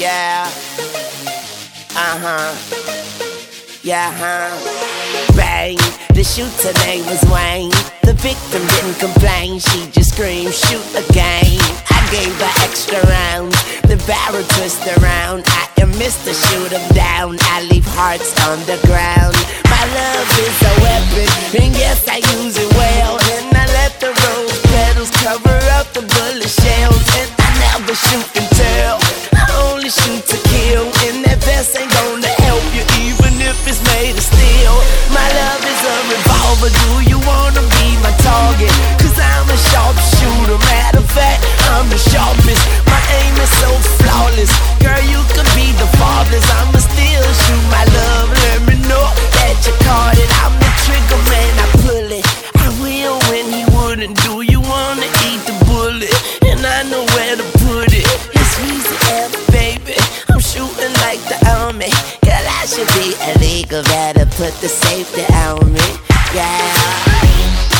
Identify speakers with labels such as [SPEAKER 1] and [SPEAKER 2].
[SPEAKER 1] Yeah. Yeah. Bang. The shooter name was Wayne. The victim didn't complain, she just screamed, shoot again. I gave her extra rounds, the barrel twist around. I am Mr. Shoot 'em down, I leave hearts on the ground. My love is a weapon, and yes I use it well. And I let the rose petals cover up the bullet shells. And I never shoot and tell, I only shoot to kill. And that vest ain't gonna help you even if it's made of steel. My love is a revolver, do you wanna be my target? Cause I'm a sharpshooter, matter of fact, I'm the sharpest. My aim is so flawless, girl you could be the farthest. I'ma still shoot my love, let me know that you caught it. I'm the trigger man, I pull it, I will when he wouldn't. Do you wanna eat the bullet? And I know where to put it. It's easy F, baby, I'm shooting like the army. Girl, I should be illegal, better put the safety on me. Yeah.